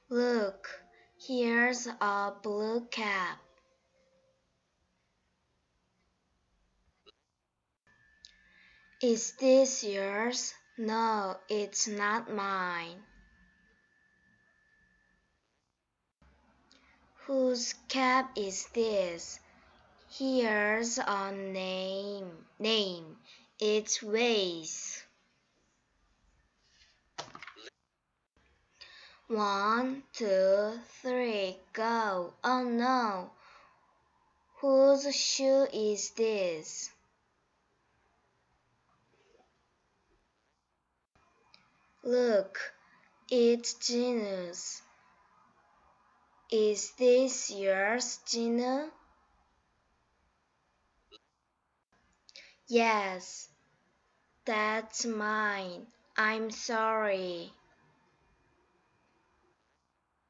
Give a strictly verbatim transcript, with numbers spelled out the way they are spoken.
Look, here's a blue cap. Is this yours? No, it's not mine. Whose cap is this? Here's a name. Name. It's Waze. One, two, three, go. Oh no. Whose shoe is this? Look, it's Gina's. Is this yours, Gina? Yes, that's mine. I'm sorry.